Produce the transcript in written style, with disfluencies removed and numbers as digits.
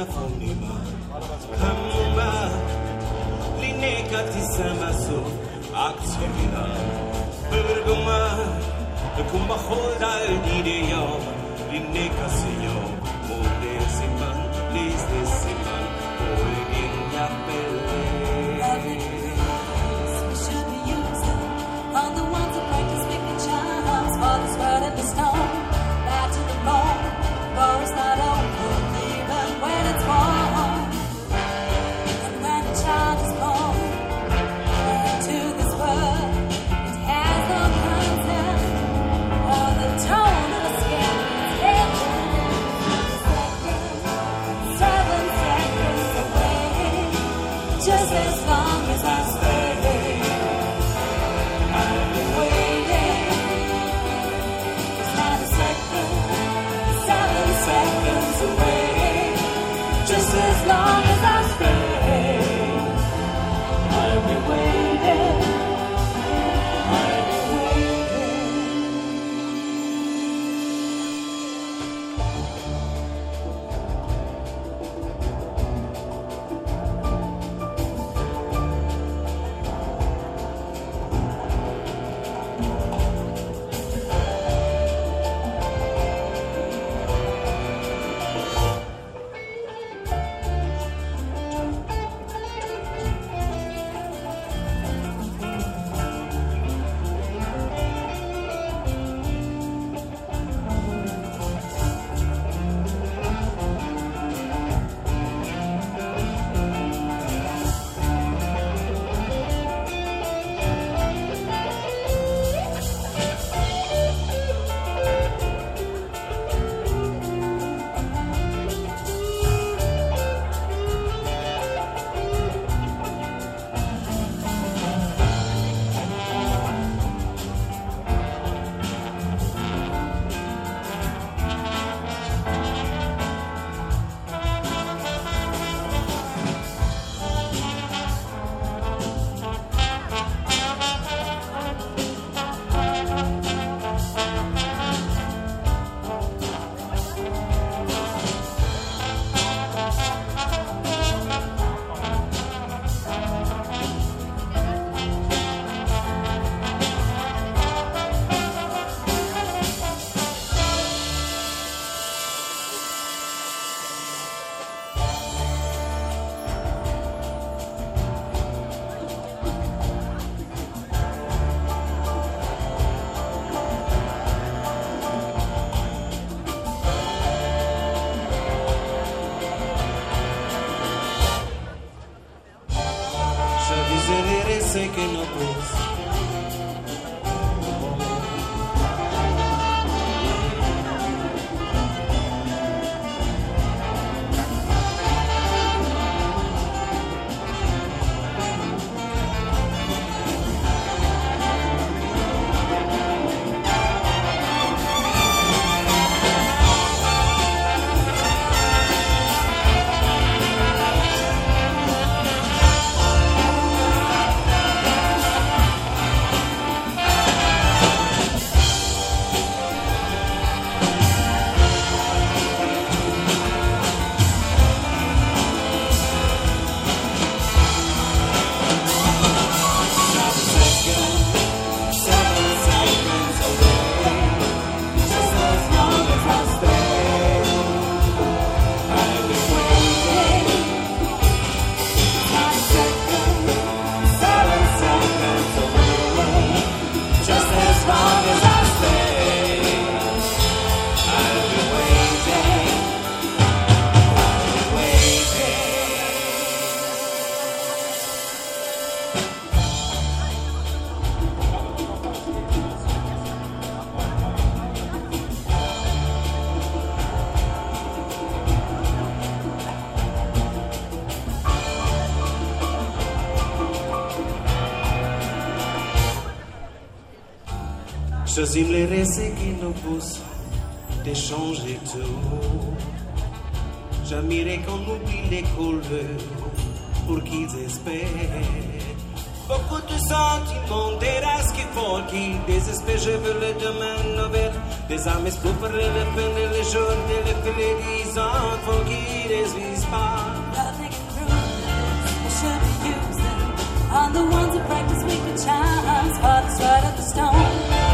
fonima Kamuma Lineka tisamaso Aktivina Burguma Kumba holda ideo Lineka siyo Modesiman Listesiman Oegin yapele We should be using all the ones that practice making charms for the spread of the stone back to the bone for it's not over even when it's born and when a child is born into this world it has no concept of the tone of the skin it's 7 seconds away just as long as I stay. I've been waiting. It's not a second, 7 seconds away. Just as long as I stay. I've been waiting. I've been waiting. Sé que no puedes Choisis les récits qui nous poussent d'échanger tout. J'admire qu'on oublie les couleurs pour qu'ils espèrent Beaucoup de sentiments, des races qui font, qui désespèrent, je veux le demain nouvelle. Des armes pour parler le peine et les jours, les filets des enfants qui réussissent pas. Nothing can prove this, we should be using on the ones who practice wicked charms, fathers right of the stone.